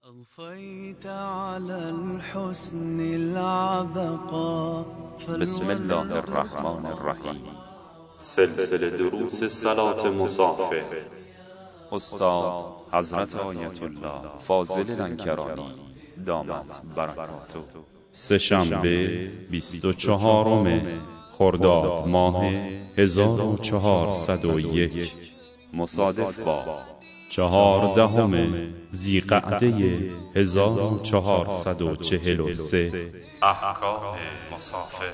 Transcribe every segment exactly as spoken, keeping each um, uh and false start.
أضفيت على الحسن العبقى. بسم الله الرحمن الرحیم. سلسله دروس صلات مصافه، استاد حضرت آیت الله فاضل لنکرانی دامت برکاته. سه شنبه بیست و چهارم خرداد ماه هزار و چهارصد و یک، مصادف با چهاردهم ذیقعده هزار و چهارصد و چهل و سه. احکام مصافه.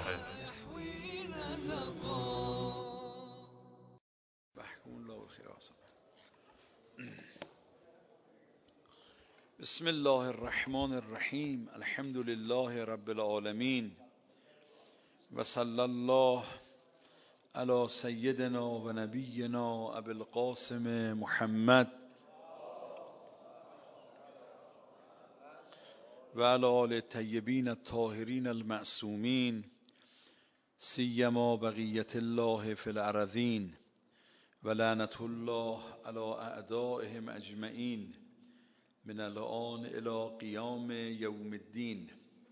بسم الله الرحمن الرحیم. الحمد لله رب العالمین و صلی الله علی سیدنا و نبینا ابی القاسم محمد و علی آل الطیبین الطاهرین المعصومین، سیما بقیت الله فی الارضین و لعنت الله علی اعدائهم اجمعین من الان الی قیام یوم الدین.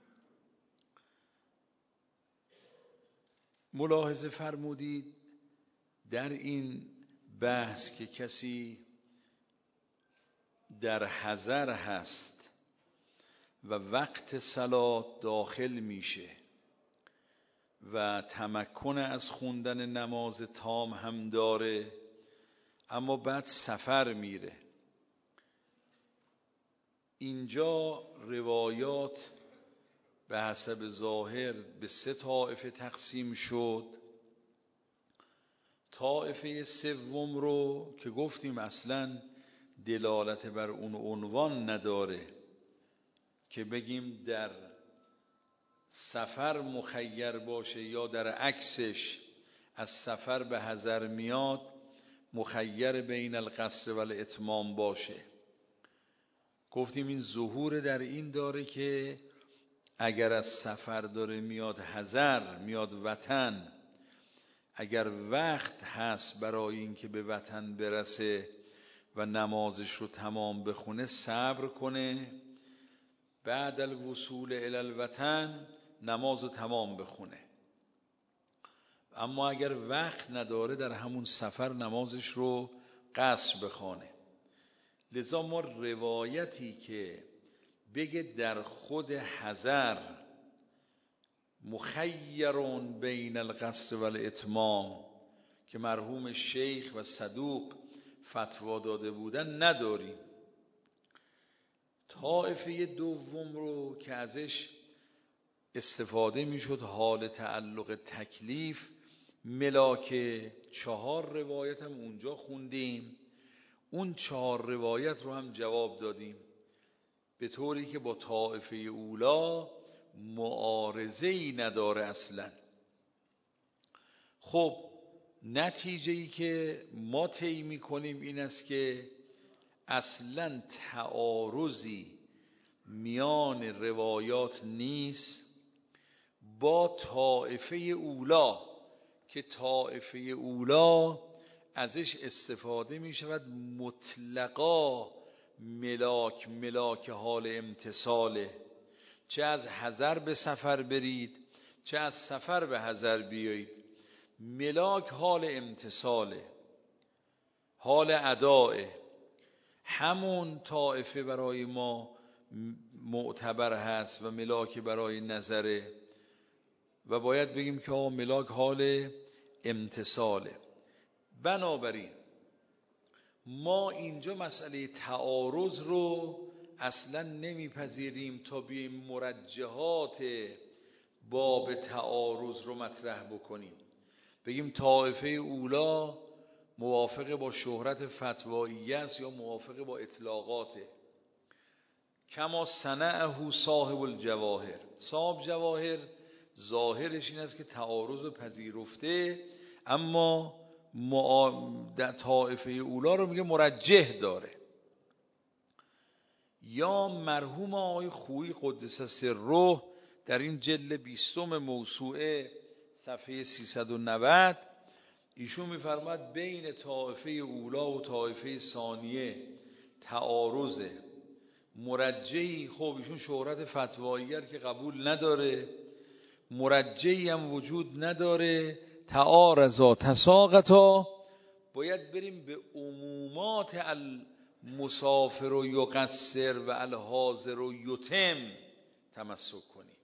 ملاحظه فرمودید در این بحث که کسی در حضر هست و وقت صلات داخل میشه و تمکن از خوندن نماز تام هم داره، اما بعد سفر میره. اینجا روایات به حسب ظاهر به سه طائفه تقسیم شد. طائفه سوم رو که گفتیم اصلا دلالت بر اون عنوان نداره که بگیم در سفر مخیر باشه یا در عکسش از سفر به حضر میاد مخیر بین القصر و الاتمام باشه. گفتیم این ظهور در این داره که اگر از سفر داره میاد حضر، میاد وطن، اگر وقت هست برای اینکه به وطن برسه و نمازش رو تمام بخونه صبر کنه، بعد الوصول الی الوطن نماز رو تمام بخونه. اما اگر وقت نداره در همون سفر نمازش رو قصر بخونه. لذا ما روایتی که بگه در خود حضر مخیرون بین القصر و الاتمام که مرحوم شیخ و صدوق فتوا داده بودن نداریم. طائفه دوم رو که ازش استفاده میشد حال تعلق تکلیف ملاک چهار روایت هم اونجا خوندیم. اون چهار روایت رو هم جواب دادیم به طوری که با طائفه اولا معارضه‌ای نداره اصلا. خب نتیجه‌ای که ما طی می‌کنیم این است که اصلا تعارضی میان روایات نیست با طائفه اولا که طائفه اولا ازش استفاده می شود مطلقا ملاک ملاک حال امتصاله. چه از حضر به سفر برید چه از سفر به حضر بیایید، ملاک حال امتصاله، حال ادائه. همون طائفه برای ما معتبر هست و ملاک برای نظره و باید بگیم که آقا ملاک حال امتصاله. بنابراین ما اینجا مسئله تعارض رو اصلا نمیپذیریم تا بیایم مرجحات باب تعارض رو مطرح بکنیم. بگیم طائفه اولا موافق با شهرت فتواییه است یا موافق با اطلاقاته. کما صنعه صاحب الجواهر. صاحب جواهر ظاهرش این است که تعارض رو پذیرفته، اما در طائفه اولا رو میگه مرجح داره. یا مرحوم آقای خویی قدس سره در این جلد بیستم موسوعه صفحه سیصد و نود ایشون میفرماد بین طائفه اولا و طائفه ثانیه تعارضه مرجعی، خب ایشون شهرت فتواییگر که قبول نداره، مرجعی هم وجود نداره، تعارضا تساقطا، باید بریم به عمومات المسافر و یقصر و الحاضر و یتم تمسک کنیم.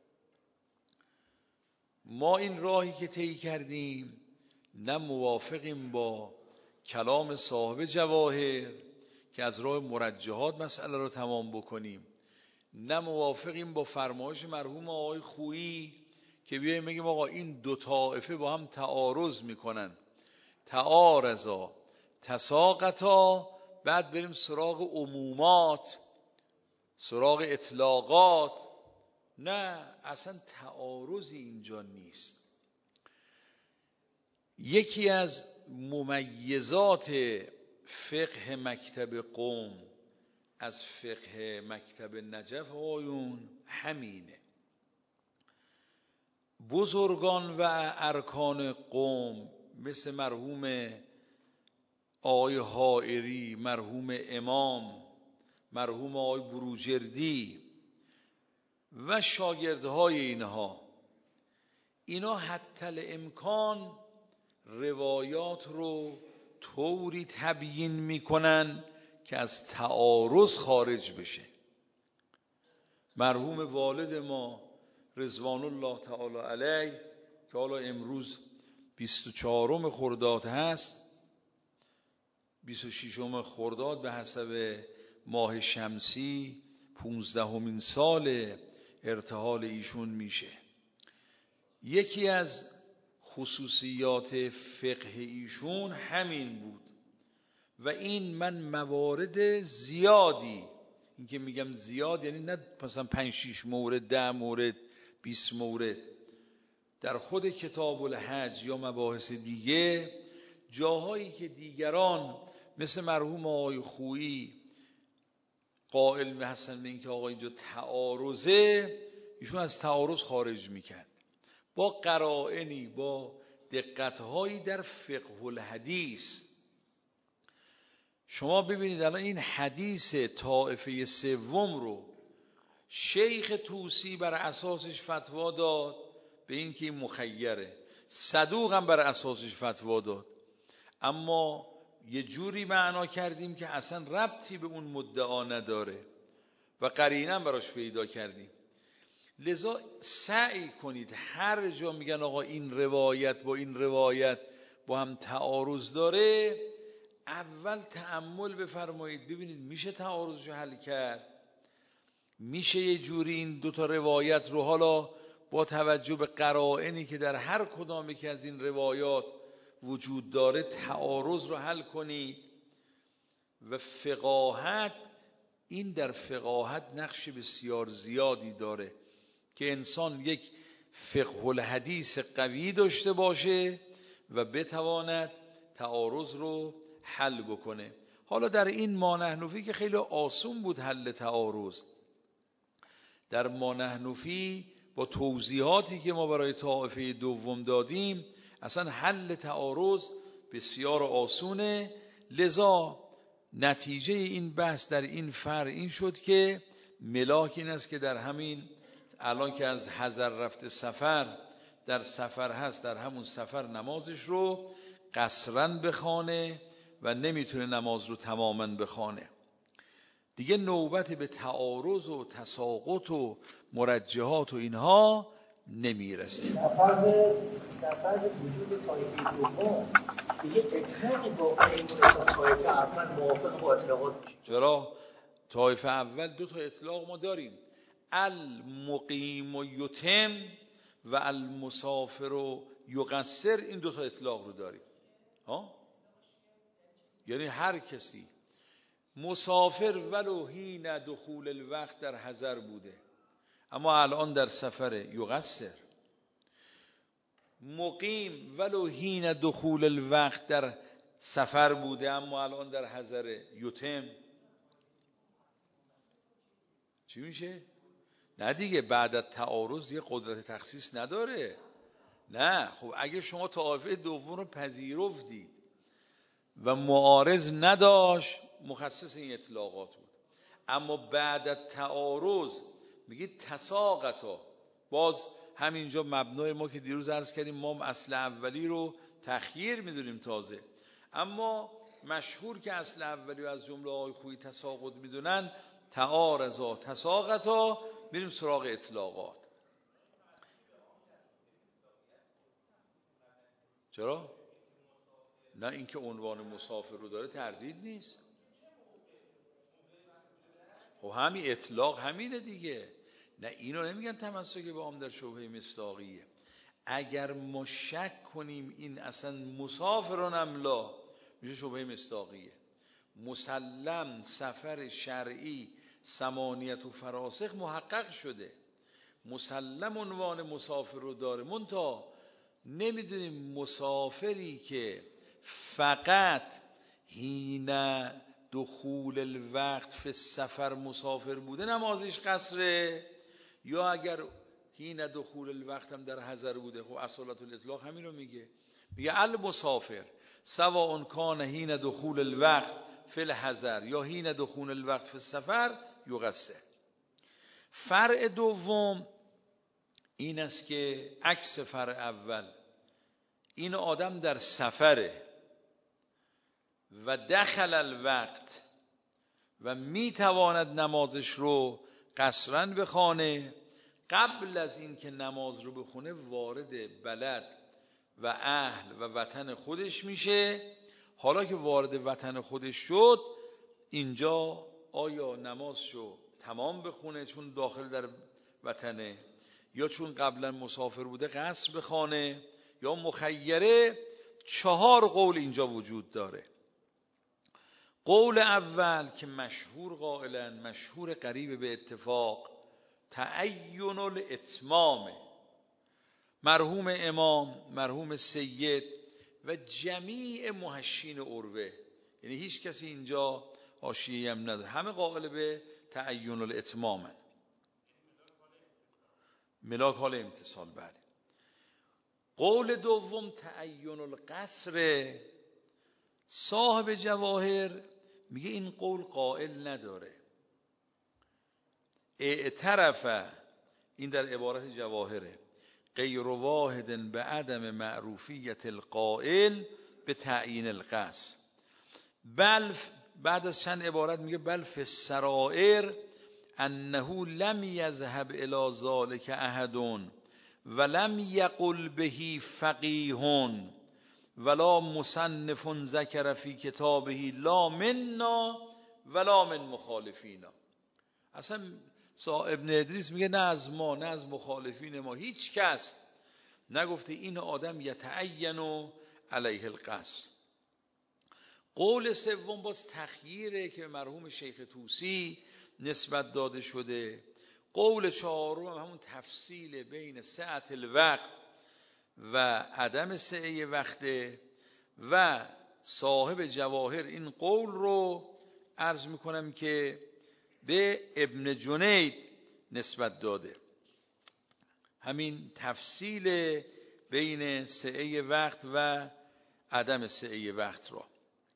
ما این راهی که طی کردیم نه موافقیم با کلام صاحب جواهر که از راه مرجحات مسئله رو تمام بکنیم، نه موافقیم با فرمایش مرحوم آقای خویی که بیایم بگیم آقا این دو طائفه با هم تعارض میکنن، تعارضا تساقطا، بعد بریم سراغ عمومات، سراغ اطلاقات. نه، اصلا تعارضی اینجا نیست. یکی از ممیزات فقه مکتب قم از فقه مکتب نجف آیون همینه. بزرگان و ارکان قم مثل مرحوم آقای حائری، مرحوم امام، مرحوم آقای بروجردی و شاگردهای اینها، اینا حتی الامکان روایات رو طوری تبیین میکنن که از تعارض خارج بشه. مرحوم والد ما رضوان الله تعالی علیه که حالا امروز بیست و چهارم خرداد هست، بیست و ششم خرداد به حسب ماه شمسی پونزدهمین سال ارتحال ایشون میشه. یکی از خصوصیات فقه ایشون همین بود و این من موارد زیادی، این که میگم زیاد یعنی نه مثلا پنج شیش مورد، ده مورد، بیست مورد، در خود کتاب الحج یا مباحث دیگه، جاهایی که دیگران مثل مرحوم آقای خویی قائل هستن به این که آقا اینجا تعارضه، ایشون از تعارض خارج میکرد با قرائنی، با دقتهایی در فقه الحدیث. شما ببینید الان این حدیث طائفه سوم رو شیخ طوسی بر اساسش فتوا داد به این که این مخیره، صدوق هم بر اساسش فتوا داد، اما یه جوری معنا کردیم که اصلا ربطی به اون مدعا نداره و قرینه هم براش پیدا کردیم. لذا سعی کنید هر جا میگن آقا این روایت با این روایت با هم تعارض داره، اول تأمل بفرمایید ببینید میشه تعارضش رو حل کرد، میشه یه جوری این دوتا روایت رو حالا با توجه به قرائنی که در هر کدامی که از این روایات وجود داره تعارض رو حل کنید. و فقاهت، این در فقاهت نقش بسیار زیادی داره که انسان یک فقه الحدیث قوی داشته باشه و بتواند تعارض رو حل بکنه. حالا در این مانحنفی که خیلی آسون بود حل تعارض، در مانحنفی با توضیحاتی که ما برای طائفه دوم دادیم اصلا حل تعارض بسیار آسونه. لذا نتیجه این بحث در این فرع این شد که ملاک این است که در همین الان که از حضر رفته سفر، در سفر هست، در همون سفر نمازش رو قصراً بخوانه و نمیتونه نماز رو تماماً بخوانه. دیگه نوبت به تعارض و تساقط و مرجحات و اینها نمیرسه. در فرض در فرض وجود طایفه دوم دیگه اطلاقی با این طایفه اول موافق با اطلاقات میشه. چرا؟ طایفه اول دو تا اطلاق ما داریم، المقیم و یتم و المسافر و یقصر، این دو تا اطلاق رو داریم. ها؟ یعنی هر کسی مسافر ولو حین دخول الوقت در حضر بوده اما الان در سفر یقصر، مقیم ولو حین دخول الوقت در سفر بوده اما الان در حضر یتم. چی میشه؟ نه دیگه بعد از تعارض یه قدرت تخصیص نداره. نه خب اگه شما طائفه دوم رو پذیرفتید و معارض نداشت، مخصص این اطلاقات بود. اما بعد از تعارض میگید تساقطا. باز همینجا مبنای ما که دیروز عرض کردیم ما اصل اولی رو تخییر میدونیم تازه، اما مشهور که اصل اولی رو از جمله آقای خویی تساقط میدونن، تعارضا تساقطا. بریم سراغ اطلاقات. چرا؟ نه اینکه عنوان مسافر رو داره تردید نیست. خب همین اطلاق همینه دیگه. نه اینو نمیگن تمسک به عام در شبهه مصداقیه. اگر ما شک کنیم این اصلا مسافرون املا، میشه شبهه مصداقیه. مسلم سفر شرعی ثمانیت و فراسخ محقق شده، مسلم عنوان مسافر رو داره، منتها نمیدونیم مسافری که فقط حین دخول الوقت فی السفر مسافر بوده نمازش قصره، یا اگر حین دخول الوقت هم در حضر بوده. خب اصالت الاطلاق همین رو میگه، میگه المسافر سواء کان حین دخول الوقت فی الحضر یا حین دخول الوقت فی السفر یقصر. فرع دوم این است که عکس فرع اول، این آدم در سفره و دخل الوقت و میتواند نمازش رو قصراً بخونه، قبل از این که نماز رو بخونه وارد بلد و اهل و وطن خودش میشه. حالا که وارد وطن خودش شد، اینجا آیا نمازشو تمام بخونه چون داخل در وطنه، یا چون قبلا مسافر بوده قصر بخونه، یا مخیره؟ چهار قول اینجا وجود داره. قول اول که مشهور قائلن، مشهور قریب به اتفاق، تعین الاتمام. مرحوم امام، مرحوم سید و جمیع محشین عروه، یعنی هیچ کسی اینجا حاشیه‌ای هم نداره، همه قائل به تعین الاتمامن. ملاک حال امتصال. بله. قول دوم تعین القصر. صاحب جواهر میگه این قول قائل نداره. اعترف، این در عبارت جواهره، غیر واحد به عدم معروفیت القائل به تعیین القصر. بل بعد از چند عبارت میگه بل فی السرائر انه لم یذهب الی ذلک احد ولم یقل به فقیه ولا مصنف ذکر فی کتابه لا منا ولا من مخالفینا. اصلا ابن ادریس میگه نه از ما نه از مخالفین ما هیچ کس نگفته این آدم یتعین علیه القصر. قول سوم باز تخییره که مرحوم شیخ طوسی نسبت داده شده. قول چهارم هم همون تفصیل بین سعت الوقت و عدم سعه وقته و صاحب جواهر این قول رو عرض میکنم که به ابن جنید نسبت داده، همین تفصیل بین سعه وقت و عدم سعه وقت را.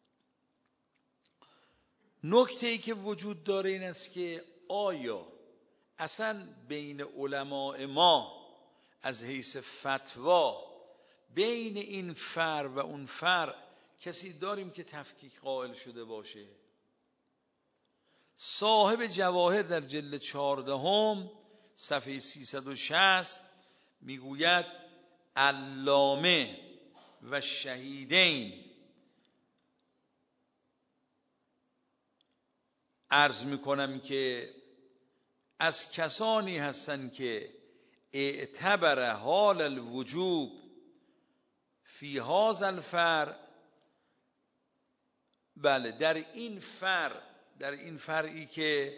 نکته ای که وجود داره این است که آیا اصلا بین علماء ما از حیث فتوا بین این فرع و اون فرع کسی داریم که تفکیک قائل شده باشه؟ صاحب جواهر در جلد چهاردهم صفحه سیصد و شصت میگوید علامه و شهیدین عرض میکنم که از کسانی هستند که اعتبر حال الوجوب فی هذا الفرع. بله، در این فرع، در این فرعی که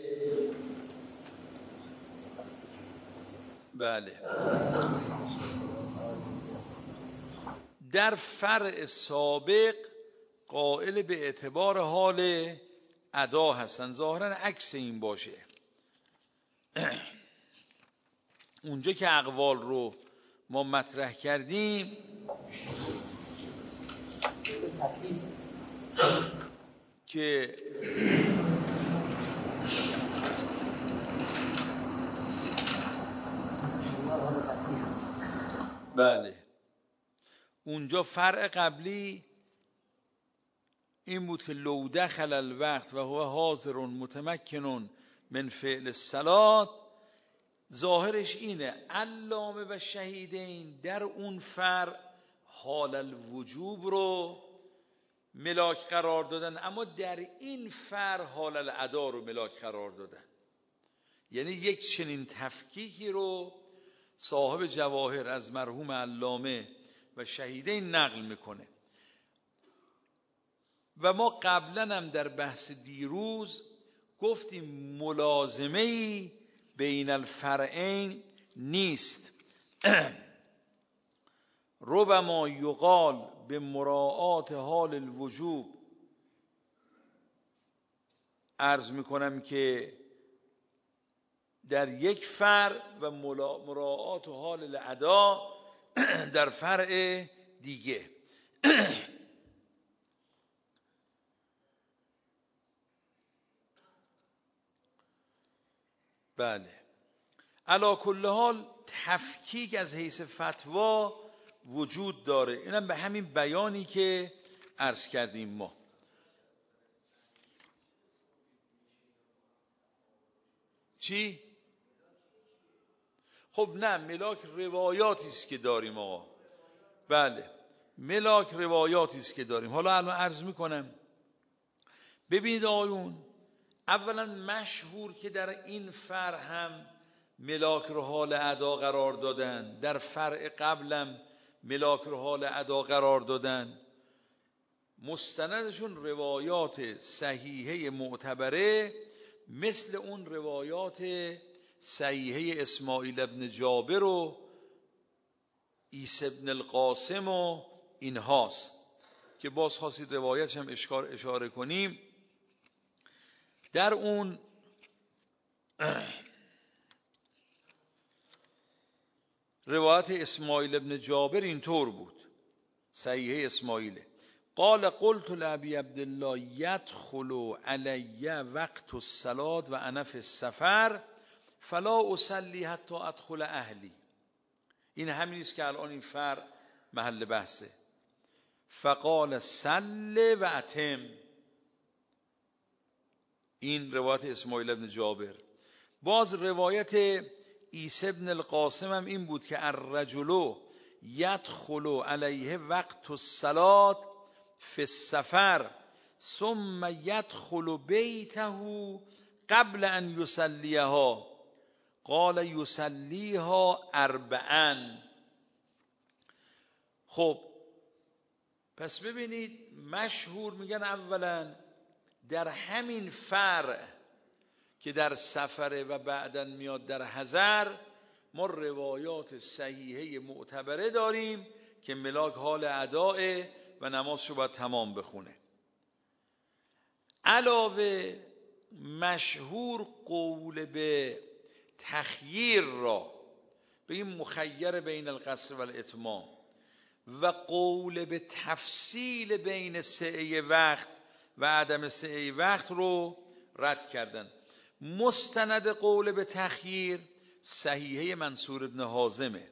بله در فرع سابق قائل به اعتبار حال ادا هستن. ظاهرا عکس این باشه. اونجا که اقوال رو ما مطرح کردیم که بله اونجا فرع قبلی این بود که لو دخل الوقت و هو حاضر متمکن من فعل الصلات، ظاهرش اینه علامه و شهیدین در اون فرع حال الوجوب رو ملاک قرار دادن، اما در این فرع حال الادا رو ملاک قرار دادن. یعنی یک چنین تفکیکی رو صاحب جواهر از مرحوم علامه و شهیدین نقل میکنه. و ما قبلا هم در بحث دیروز گفتیم ملازمه‌ای بین الفرعین نیست. ربما یقال به مراعات حال الوجوب، عرض میکنم که در یک فرع و مراعات حال الادا در فرع دیگه. بله علی کل حال تفکیک از حیث فتوا وجود داره. اینم به همین بیانی که عرض کردیم ما. چی؟ خب نه، ملاک روایاتی است که داریم آقا. بله ملاک روایاتی است که داریم. حالا الان عرض میکنم. ببینید آقایون، اولا مشهور که در این فرع هم ملاک رو حال ادا قرار دادن، در فرع قبلم ملاک رو حال ادا قرار دادن، مستندشون روایات صحیحه معتبره مثل اون روایات صحیحه اسماعیل ابن جابر و عیسی ابن القاسم و اینهاست که باز خواستید روایتش هم اشاره کنیم. در اون روایت اسماعیل ابن جابر اینطور بود، صحیحه اسماعیل: قال قلت لابی عبدالله یدخل علی وقت الصلاة و انا فی السفر فلا اصلی حتی ادخل اهلی. این همین است که الان این فرع محل بحثه. فقال صل و اتم. این روایت اسماعیل ابن جابر. باز روایت عیسی ابن القاسم هم این بود که الرجل یدخل علیه وقت الصلاة فی السفر ثم یدخل بیته قبل ان یصلیها قال یصلیها اربعا. خب پس ببینید مشهور میگن اولا در همین فرع که در سفره و بعداً میاد در حضر، ما روایات صحیحه معتبره داریم که ملاک حال اداء و نمازشو باید تمام بخونه. علاوه مشهور قول به تخییر را بگیم مخیر بین القصر و الاتمام و قول به تفصیل بین سعی وقت و عدم سعی وقت رو رد کردن. مستند قول به تخییر صحیحه منصور ابن حازمه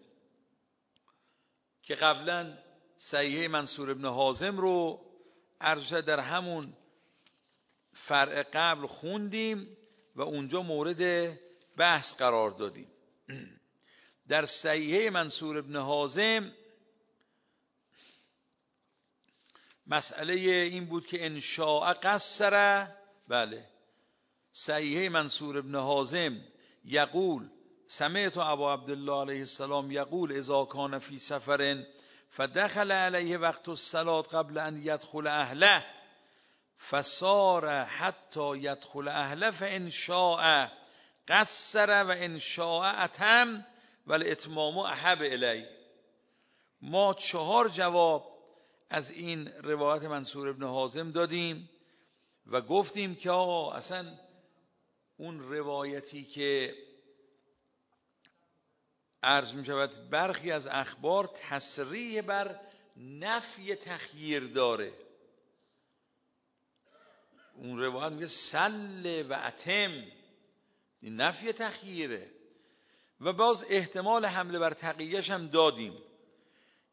که قبلا صحیحه منصور ابن حازم رو عرض در همون فرع قبل خوندیم و اونجا مورد بحث قرار دادیم. در صحیحه منصور ابن حازم مسئله این بود که ان شاء قصر. بله صحیحه منصور ابن حازم یقول سمعت ابا عبدالله علیه السلام یقول اذا کان فی سفر فدخل علیه وقت الصلاة قبل ان یدخل اهله فصار حتی یدخل اهله فان شاء قصر و ان شاء اتم و الاتمام احب الی. ما چهار جواب از این روایت منصور ابن حازم دادیم و گفتیم که آقا اصلا اون روایتی که عرض می شود برخی از اخبار تصریح بر نفی تخییر داره. اون روایت میگه سل و اتم، این نفی تخییره. و باز احتمال حمله بر تقییش هم دادیم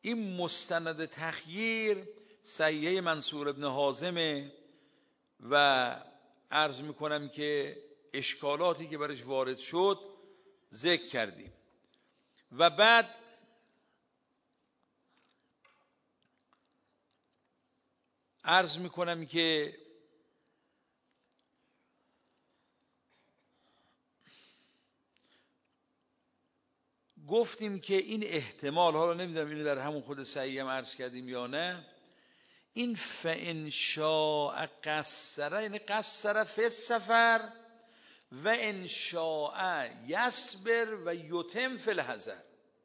این مستند تخییر صحیحه منصور ابن حازمه و عرض میکنم که اشکالاتی که برش وارد شد ذکر کردیم و بعد عرض میکنم که گفتیم که این احتمال، حالا نمیدونم اینو در همون خود صحیح هم عرض کردیم یا نه، این فإن شاء قصر، یعنی قصر فی السفر و ان شاء یصبر و یتم فی الحضر،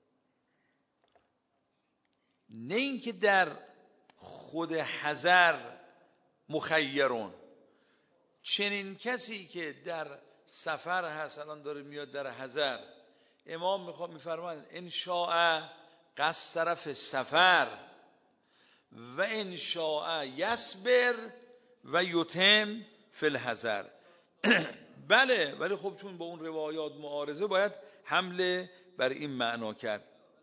نه اینکه در خود حضر مخیرون. چنین کسی که در سفر هست، الان داره میاد در حضر، امام میخواد میفرماید ان شاء قصر فی السفر و ان شاء یصبر و یتم فی الحضر. بله، ولی خب چون با اون روایات معارضه باید حمله بر این معنا کرد.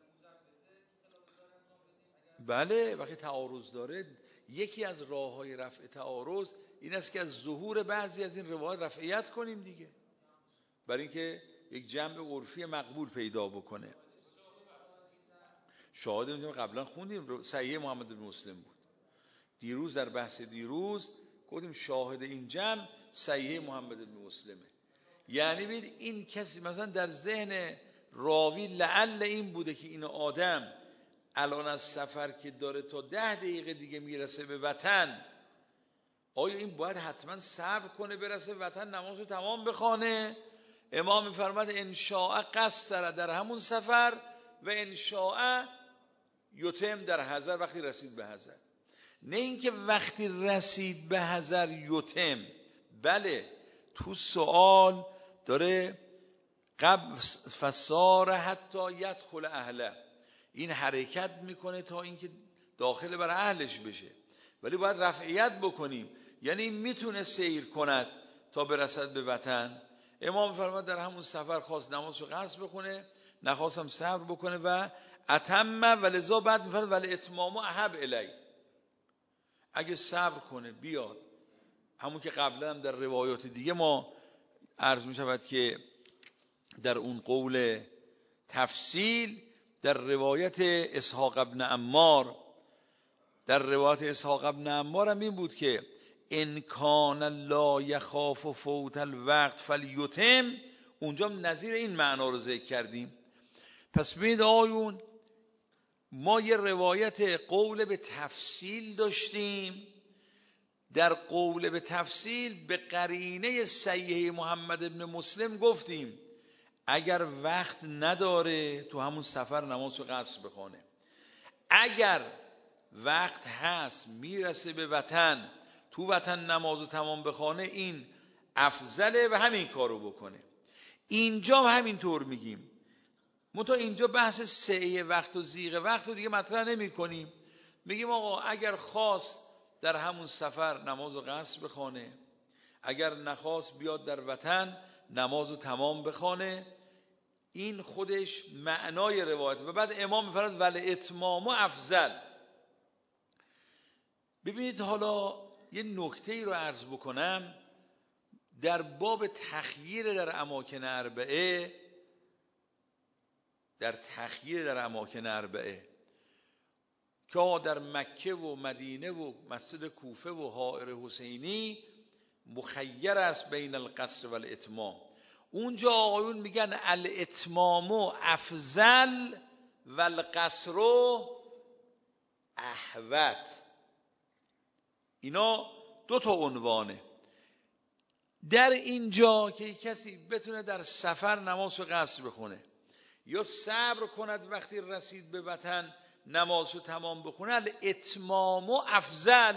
بله، وقتی تعارض داره، یکی از راه‌های رفع تعارض این است که از ظهور بعضی از این روایات رفعیت کنیم دیگه، برای اینکه یک جمع عرفی مقبول پیدا بکنه. شاهد اینجا قبلا خوندیم، صحیح محمد بن مسلم بود. دیروز در بحث دیروز گفتیم شاهد این جمع صحیح محمد بن مسلمه. یعنی ببین این کسی مثلا در ذهن راوی لعل این بوده که این آدم الان از سفر که داره تا ده دقیقه دیگه میرسه به وطن، آیا این باید حتما صبر کنه برسه وطن نماز رو تمام بخونه؟ امام میفرماد ان شاء قصر در همون سفر و ان شاء یتم در حضر، وقتی رسید به حضر. نه اینکه وقتی رسید به حضر یتم. بله، تو سوال داره قبل فسار حتی یدخل اهله، این حرکت میکنه تا اینکه داخل بر اهلش بشه، ولی باید رفعیت بکنیم، یعنی میتونه سیر کند تا برسد به وطن. امام فرمود در همون سفر خواست نمازشو قصر بخونه، نخواستم صبر بکنه و اتم، ولذا بعد میفرماد ولی اتمامو احب الی، اگه صبر کنه بیاد. همون که قبلا هم در روایات دیگه ما عرض میشود که در اون قول تفصیل در روایت اسحاق ابن عمار، در روایت اسحاق ابن عمار هم این بود که ان کان لا یخاف فوت الوقت فلیتم، اونجا نظیر این معنا رو ذکر کردیم. پس ببینید آیون، ما یه روایت قول به تفصیل داشتیم، در قول به تفصیل به قرینه صحیح محمد ابن مسلم گفتیم اگر وقت نداره تو همون سفر نماز رو قصر بخونه، اگر وقت هست میرسه به وطن تو وطن نماز رو تمام بخونه، این افضله و همین کارو بکنه. اینجا هم همینطور میگیم، منتها اینجا بحث سعی وقت و ضیق وقت رو دیگه مطرح نمی کنیم. میگیم آقا اگر خواست در همون سفر نماز رو قصر بخونه، اگر نخواست بیاد در وطن نماز رو تمام بخونه، این خودش معنای روایت. و بعد امام میفرماید ولی اتمام و افضل. ببینید حالا یه نکته‌ای رو عرض بکنم در باب تخییر در اماکن اربعه، در تخییر در اماکن اربعه که در مکه و مدینه و مسجد کوفه و حائر حسینی مخیر است بین القصر و الاتمام. اونجا آقایون میگن الاتمام افضل و القصر احوط. اینا دو تا عنوانه. در اینجا که کسی بتونه در سفر نماز رو قصر بخونه یا صبر کند وقتی رسید به وطن نماز رو تمام بخونه، الاتمام افضل.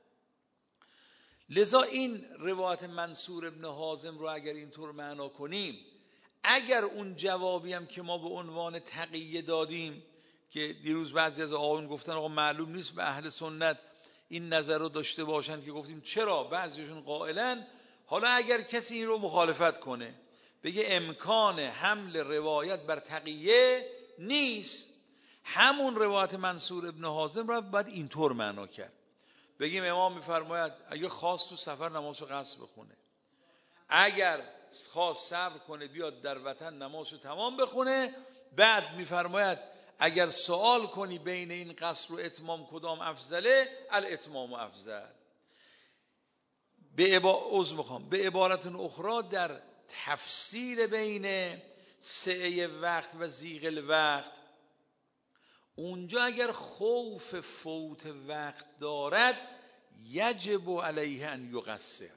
لذا این روایت منصور ابن حازم رو اگر اینطور معنا کنیم، اگر اون جوابی هم که ما به عنوان تقیه دادیم که دیروز بعضی از آقایون گفتن آقا معلوم نیست به اهل سنت این نظر رو داشته باشن، که گفتیم چرا بعضیشون قائلن. حالا اگر کسی این رو مخالفت کنه بگه امکان حمل روایت بر تقیه نیست، همون روایت منصور ابن حازم را باید اینطور معنا کرد. بگیم امام میفرماید اگه خواست تو سفر نمازو قصر بخونه، اگر خواست صبر کنه بیاد در وطن نمازو تمام بخونه. بعد میفرماید اگر سوال کنی بین این قصر و اتمام کدام افضله، الاتمام افضل. به عبا... عذر میخوام به عبارت اخرى در تفصیل بین سعه وقت و ضیق الوقت، اونجا اگر خوف فوت وقت دارد یجب علیه ان یقصر،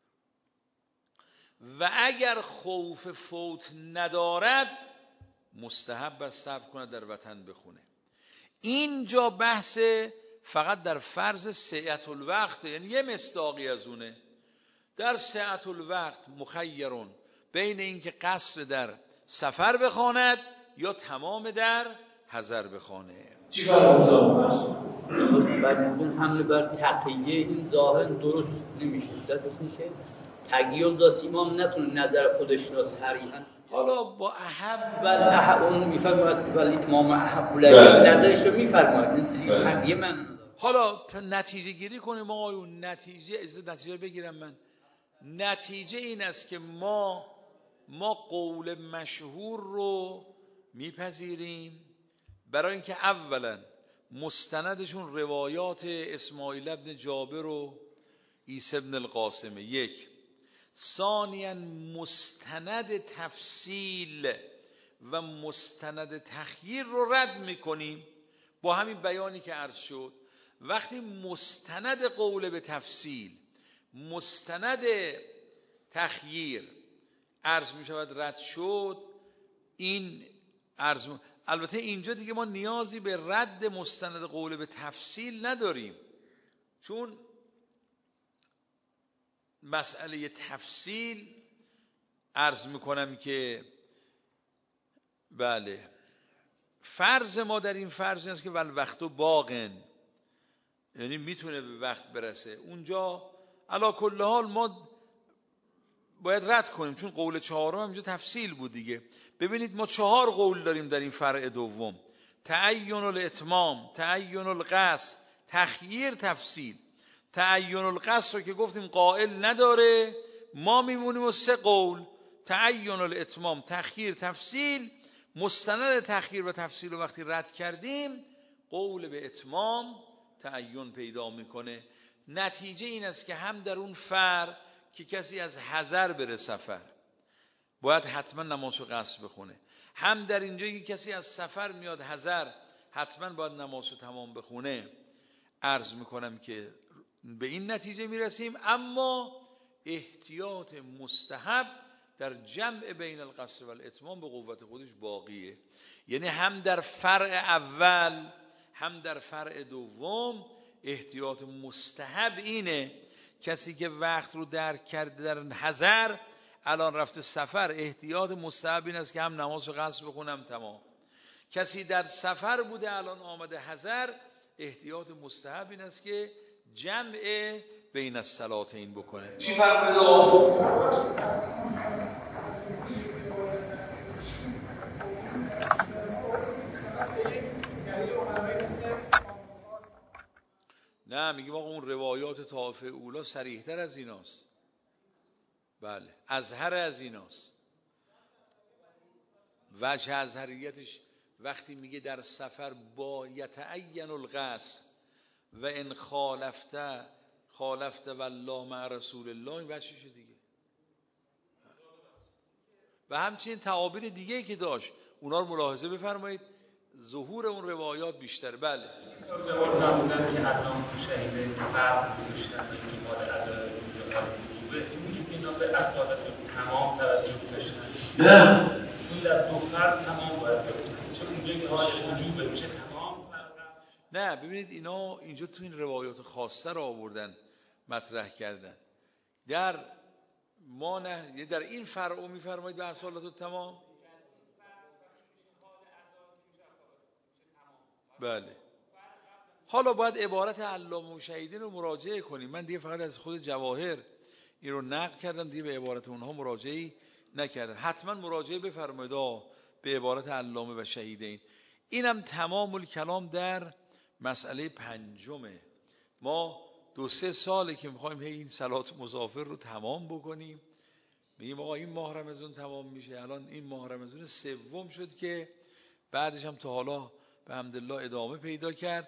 و اگر خوف فوت ندارد مستحب است صبر کنه در وطن بخونه. اینجا بحث فقط در فرض سعت الوقت، یعنی یه مصداقی از اونه. در سعت الوقت مخیرون بین اینکه قصر در سفر بخواند یا تمام در حضر بخوانه. چی فرمودن؟ فرمودن حمله بر تقیه این ظاهر درست نمیشه، دستش میشه تقیه دست امام نتونه نظر خودش را صریحا. حالا با احب و احب اون میفرماید ولی اتمام احب لگه نظرش رو میفرماید تقیه من. حالا نتیجه گیری کنیم آقایون. نتیجه از نتیجه بگیرم من. نتیجه این است که ما ما قول مشهور رو میپذیریم، برای اینکه اولا مستندشون روایات اسماعیل ابن جابر و عیسی ابن القاسمه، یک. ثانیاً مستند تفصیل و مستند تخییر رو رد میکنیم با همین بیانی که عرض شد. وقتی مستند قول به تفصیل، مستند تخییر عرض میشود رد شد، این عرض م... البته اینجا دیگه ما نیازی به رد مستند قول به تفصیل نداریم، چون مسئله تفصیل عرض میکنم که بله فرض ما در این فرض است که ول وقت و باقن، یعنی میتونه به وقت برسه. اونجا علا کل حال ما باید رد کنیم، چون قول چهارم هم اینجا تفصیل بود دیگه. ببینید ما چهار قول داریم در این فرع دوم: تعین الاتمام، تعین القصر، تخییر، تفصیل. تعین القصر رو که گفتیم قائل نداره، ما میمونیم و سه قول: تعین الاتمام، تخییر، تفصیل. مستند تخییر و تفصیل رو وقتی رد کردیم، قول به اتمام تعین پیدا میکنه. نتیجه این است که هم در اون فرع که کسی از حضر بره سفر باید حتما نماز و قصر بخونه، هم در اینجایی که کسی از سفر میاد حضر حتما باید نماز و تمام بخونه. عرض میکنم که به این نتیجه میرسیم، اما احتیاط مستحب در جمع بین القصر و الاتمام به قوت خودش باقیه. یعنی هم در فرع اول هم در فرع دوم احتیاط مستحب اینه کسی که وقت رو درک کرده در حضر الان رفته سفر، احتیاط مستحب این است که هم نماز و قصر بخونم تمام. کسی در سفر بوده الان آمده حضر، احتیاط مستحب این است که جمع بین الصلاتین بکنه. چی فرمودن؟ نه میگیم آقا اون روایات طائفه اولا صریح‌تر از ایناست. بله ازهر از ایناست. وجه ازهریتش وقتی میگه در سفر با یتعین القصر و ان خالفت خالفت والله مع رسول الله، این وجهشه دیگه. و همچنین تعابیر دیگه که داشت اونا رو ملاحظه بفرمایید، ظهور اون روایات بیشتر. بله روایات بودن که علام شهید فرق داشتن به ایمان از وجوبه، این نیست که اینا به اصالت تمام توجه داشتن. نه چون در دو فرض تمام باید بکنن، چون اینجا که حال وجوبه میشه تمام فرق. نه ببینید اینا اینجا تو این روایات خاصه رو آوردن مطرح کردن. در ما نه در این فرع میفرمایید به اصالت تمام. بله حالا باید عبارت علامه مشهدین رو مراجعه کنیم. من دیگه فقط از خود جواهر این رو نقل کردم، دیگه به عبارت اونها مراجعه نکردم. حتما مراجعه بفرمایید به عبارت علامه و شهیدین. اینم تمام الکلام در مسئله پنجمه. ما دو سه ساله که میخوایم این صلات مسافر رو تمام بکنیم. میگیم آقا این ماه رمضان تمام میشه، الان این ماه رمضان سوم شد که بعدش هم تا حالا به حمدالله ادامه پیدا کرد.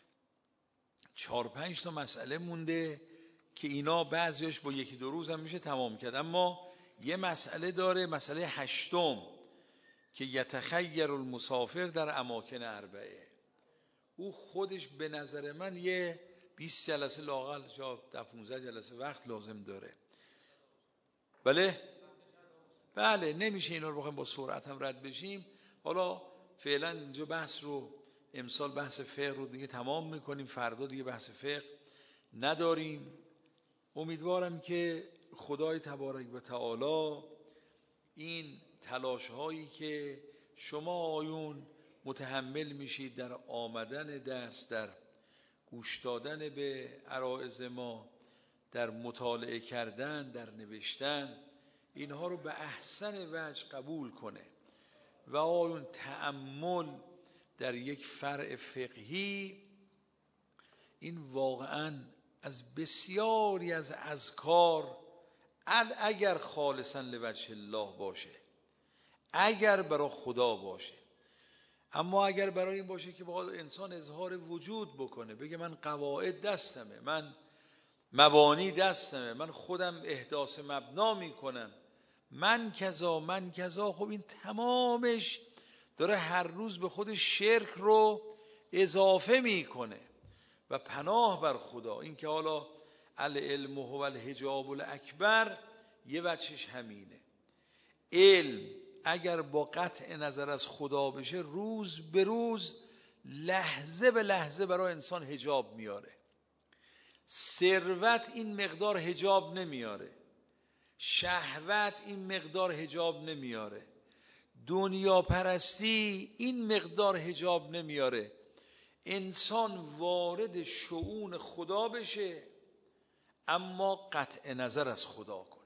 چهار پنج تا مسئله مونده که اینا بعضیش با یکی دو روز هم میشه تمام کرد. اما یه مسئله داره، مسئله هشتم، که یتخیر المسافر در اماکن اربعه. او خودش به نظر من یه بیست جلسه لااقل یا ده پانزده جلسه وقت لازم داره. بله بله نمیشه اینا رو بخوایم با سرعت هم رد بشیم. حالا فعلا اینجا بحث رو امسال بحث فقه رو دیگه تمام میکنیم، فردا دیگه بحث فقه نداریم. امیدوارم که خدای تبارک و تعالی این تلاش هایی که شما آیون متحمل میشید در آمدن درس، در گوش دادن به عرایض ما، در مطالعه کردن، در نوشتن، اینها رو به احسن وجه قبول کنه و آیون تأمل در یک فرع فقهی، این واقعاً از بسیاری از اذکار اگر خالصاً لوجه الله باشه، اگر برای خدا باشه، اما اگر برای این باشه که با انسان اظهار وجود بکنه، بگه من قواعد دستمه، من مبانی دستمه، من خودم احداث مبنا میکنم، من کذا من کذا، خب این تمامش داره هر روز به خود شرک رو اضافه میکنه و پناه بر خدا. این که حالا العلم هو الحجاب الاکبر یه وجهش همینه. علم اگر با قطع نظر از خدا بشه، روز به روز لحظه به لحظه برای انسان حجاب میاره. ثروت این مقدار حجاب نمیاره، شهوت این مقدار حجاب نمیاره، دنیا پرستی این مقدار حجاب نمیاره. انسان وارد شؤون خدا بشه اما قطع نظر از خدا کنه.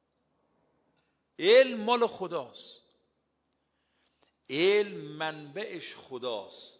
علم مال خداست، علم منبعش خداست.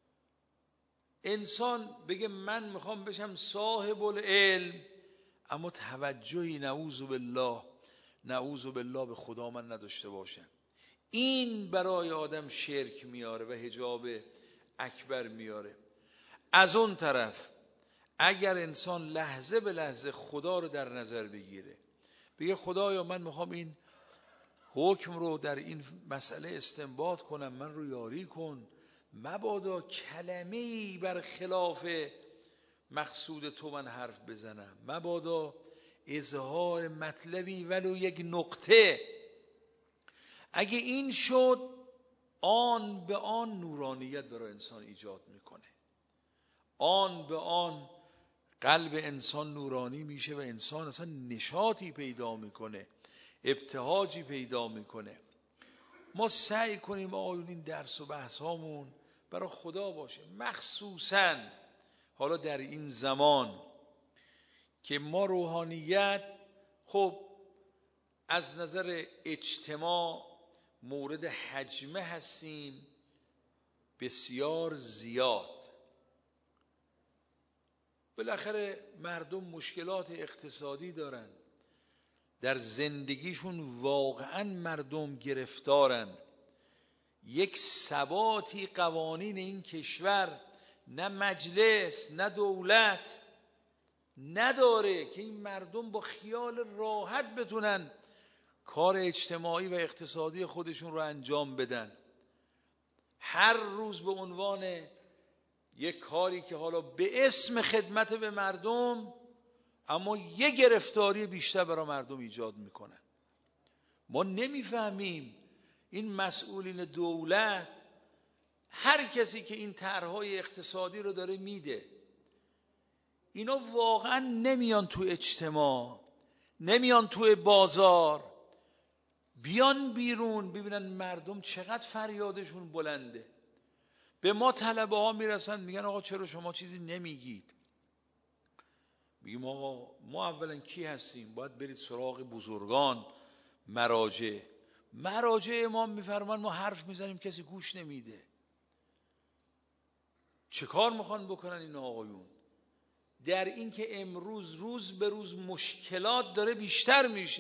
انسان بگه من میخوام بشم صاحب العلم، اما توجهی نعوذ بالله نعوذ بالله به خدا من نداشته باشم، این برای آدم شرک میاره و حجاب اکبر میاره. از اون طرف اگر انسان لحظه به لحظه خدا رو در نظر بگیره، بگه خدایا من میخوام این حکم رو در این مسئله استنباط کنم، من رو یاری کن، مبادا کلمه‌ای بر خلاف مقصود تو من حرف بزنم، مبادا اظهار مطلبی ولو یک نقطه. اگه این شد، آن به آن نورانیت برای انسان ایجاد میکنه، آن به آن قلب انسان نورانی میشه و انسان اصلا نشاطی پیدا میکنه، ابتهاجی پیدا میکنه. ما سعی کنیم آیون این درس و بحث هامون برای خدا باشه، مخصوصا حالا در این زمان که ما روحانیت خب از نظر اجتماع مورد حجمه هستیم بسیار زیاد. بالاخره مردم مشکلات اقتصادی دارن، در زندگیشون واقعا مردم گرفتارن. یک ثباتی قوانین این کشور نه مجلس نه دولت نداره که این مردم با خیال راحت بتونن کار اجتماعی و اقتصادی خودشون رو انجام بدن. هر روز به عنوان یک کاری که حالا به اسم خدمت به مردم، اما یه گرفتاری بیشتر برای مردم ایجاد میکنن. ما نمیفهمیم این مسئولین دولت، هر کسی که این طرحهای اقتصادی رو داره میده، اینا واقعا نمیان تو اجتماع، نمیان تو بازار، بیان بیرون ببینن مردم چقدر فریادشون بلنده. به ما طلبه ها میرسن میگن آقا چرا شما چیزی نمیگید؟ میگیم آقا ما اولا کی هستیم؟ باید برید سراغ بزرگان، مراجع. مراجع امام میفرمان ما حرف میزنیم کسی گوش نمیده. چه کار میخوان بکنن این آقایون؟ در این که امروز روز به روز مشکلات داره بیشتر میشه.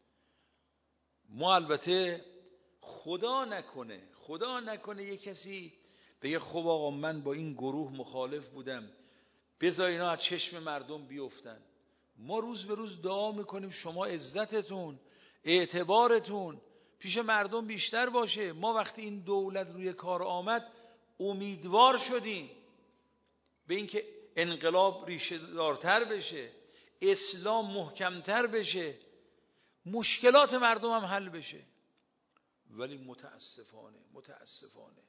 ما البته خدا نکنه خدا نکنه یک کسی بگه خب آقا من با این گروه مخالف بودم، بذار اینا از چشم مردم بیفتن. ما روز به روز دعا میکنیم شما عزتتون، اعتبارتون پیش مردم بیشتر باشه. ما وقتی این دولت روی کار آمد امیدوار شدیم به اینکه انقلاب ریشه دارتر بشه، اسلام محکمتر بشه، مشکلات مردم هم حل بشه. ولی متاسفانه متاسفانه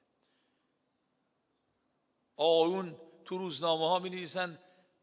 آقایون تو روزنامه ها می نویسن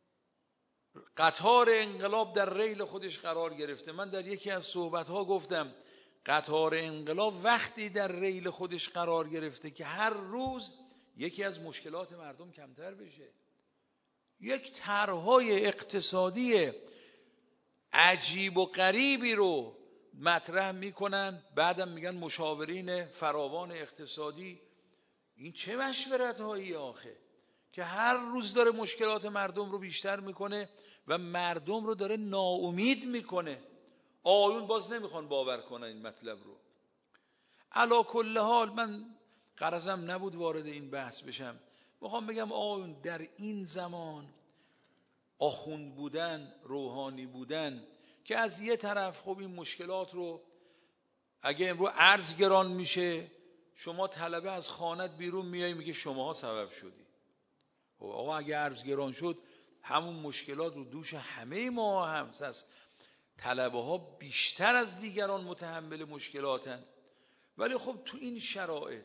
قطار انقلاب در ریل خودش قرار گرفته. من در یکی از صحبت ها گفتم قطار انقلاب وقتی در ریل خودش قرار گرفته که هر روز یکی از مشکلات مردم کمتر بشه. یک طرح‌های اقتصادی عجیب و غریبی رو مطرح میکنن، بعدم میگن مشاورین فراوان اقتصادی. این چه مشورت هایی آخه که هر روز داره مشکلات مردم رو بیشتر میکنه و مردم رو داره ناامید میکنه. آقایون باز نمیخوان باور کنن این مطلب رو. علا کل حال من غرضم نبود وارد این بحث بشم. میخوام بگم آقایون در این زمان آخوند بودن، روحانی بودن که از یه طرف خب این مشکلات رو اگه امروز ارز گران میشه شما طلبه از خانت بیرون میای میگه شماها سبب شدی. خب آقا اگه ارز گران شد همون مشکلات رو دوش همه ما هم هست. طلبه ها بیشتر از دیگران متحمل مشکلاتن. ولی خب تو این شرایط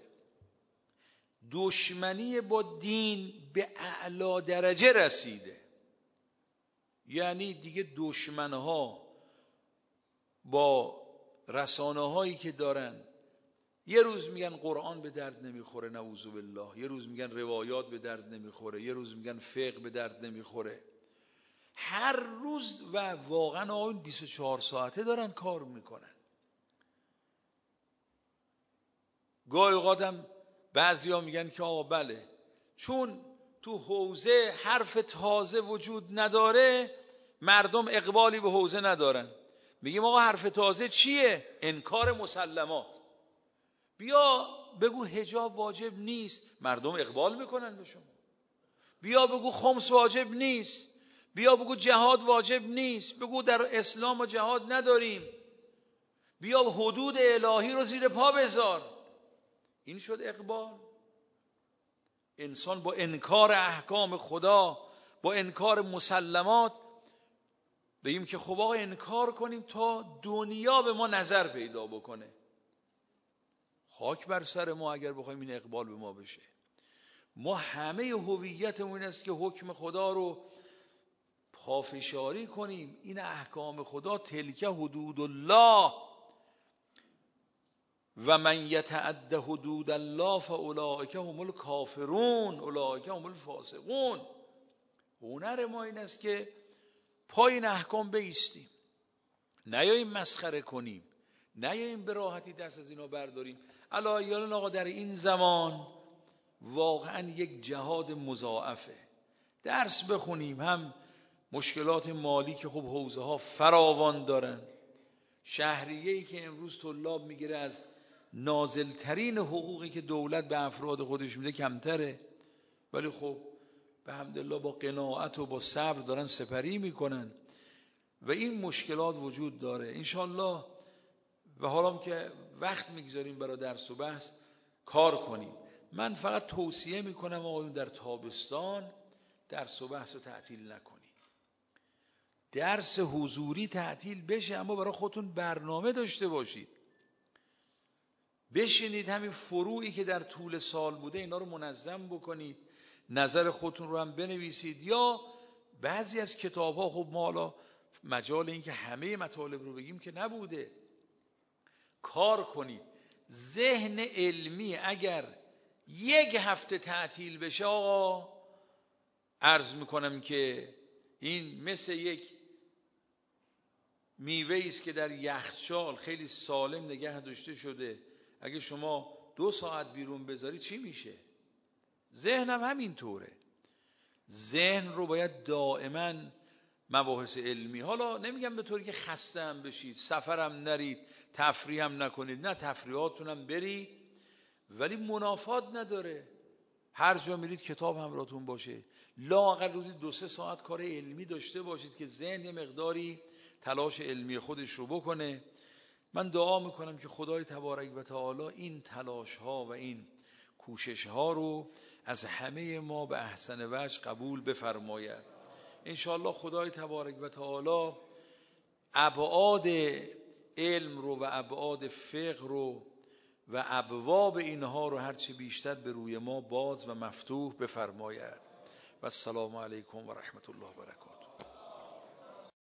دشمنی با دین به اعلی درجه رسیده. یعنی دیگه دشمنها با رسانه هایی که دارن یه روز میگن قرآن به درد نمیخوره نعوذ بالله، یه روز میگن روایات به درد نمیخوره، یه روز میگن فقه به درد نمیخوره. هر روز و واقعا آن بیست و چهار ساعته دارن کار میکنن. گاهی اوقاتم بعضیا میگن که آقا بله چون تو حوزه حرف تازه وجود نداره مردم اقبالی به حوزه ندارن. میگیم آقا حرف تازه چیه؟ انکار مسلمات. بیا بگو حجاب واجب نیست، مردم اقبال میکنن به شما. بیا بگو خمس واجب نیست، بیا بگو جهاد واجب نیست، بگو در اسلام و جهاد نداریم، بیا حدود الهی رو زیر پا بذار. این شد اقبال. انسان با انکار احکام خدا، با انکار مسلمات بگیم که خب آقا انکار کنیم تا دنیا به ما نظر پیدا بکنه. خاک بر سر ما اگر بخوایم این اقبال به ما بشه. ما همه هویتمون این است که حکم خدا رو پافشاری کنیم. این احکام خدا تلک حدود الله و من یتعد حدود الله فاولئک هم الکافرون اولئک هم الفاسقون. هنر ما این است که پای این احکام بایستیم، نیاییم مسخره کنیم، نیاییم به راحتی دست از اینا برداریم. الایالون آقا در این زمان واقعا یک جهاد مضاعفه. درس بخونیم، هم مشکلات مالی که خب حوزه ها فراوان دارن، شهریه‌ای که امروز طلاب میگیره از نازلترین حقوقی که دولت به افراد خودش میده کمتره، ولی خب به حمدالله با قناعت و با صبر دارن سپری میکنن و این مشکلات وجود داره. انشالله و حالا که وقت میگذاریم برای درس و بحث کار کنیم. من فقط توصیه میکنم آقایون در تابستان درس و بحث رو تعطیل نکنید. درس حضوری تعطیل بشه اما برای خودتون برنامه داشته باشید. بشینید همین فروعی که در طول سال بوده اینا رو منظم بکنید، نظر خودتون رو هم بنویسید. یا بعضی از کتاب ها خب ما حالا مجال این که همه مطالب رو بگیم که نبوده، کار کنید. ذهن علمی اگر یک هفته تعطیل بشه آقا عرض میکنم که این مثل یک میوه‌ای است که در یخچال خیلی سالم نگه داشته شده، اگه شما دو ساعت بیرون بذاری چی میشه؟ ذهنم همین طوره. ذهن رو باید دائما مباحث علمی، حالا نمیگم به طوری که خسته هم بشید، سفرم نرید، تفریح هم نکنید، نه تفریحاتونم برید، ولی منافات نداره. هر جا میرید کتاب همراهتون باشه، لااقل روزی دو سه ساعت کار علمی داشته باشید که ذهن یه مقداری تلاش علمی خودش رو بکنه. من دعا میکنم که خدای تبارک و تعالی این تلاش ها و این کوشش ها رو از همه ما به احسن وجه قبول بفرماید. انشاءالله خدای تبارک و تعالی ابعاد علم رو و ابعاد فقه رو و ابواب اینها رو هرچی بیشتر به روی ما باز و مفتوح بفرماید. و السلام علیکم و رحمت الله و برکاته.